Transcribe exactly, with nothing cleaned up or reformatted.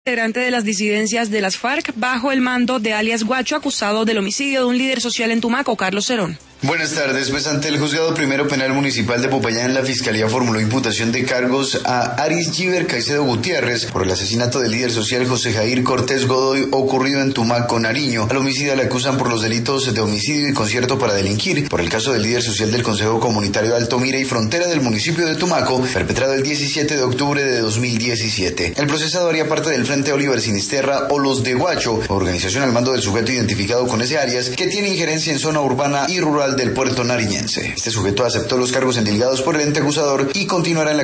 integrante de las disidencias de las FARC bajo el mando de alias Guacho, acusado del homicidio de un líder social en Tumaco, Carlos Cerón. Buenas tardes, pues ante el Juzgado Primero Penal Municipal de Popayán, la Fiscalía formuló imputación de cargos a Aris Giver Caicedo Gutiérrez por el asesinato del líder social José Jair Cortés Godoy ocurrido en Tumaco, Nariño. Al homicida le acusan por los delitos de homicidio y concierto para delinquir por el caso del líder social del Consejo Comunitario Alto Mira y Frontera del municipio de Tumaco, perpetrado el diecisiete de octubre de dos mil diecisiete. El procesado haría parte del Frente Oliver Sinisterra o Los de Guacho, organización al mando del sujeto identificado con ese alias, que tiene injerencia en zona urbana y rural del puerto nariñense. Este sujeto aceptó los cargos endilgados por el ente acusador y continuará en la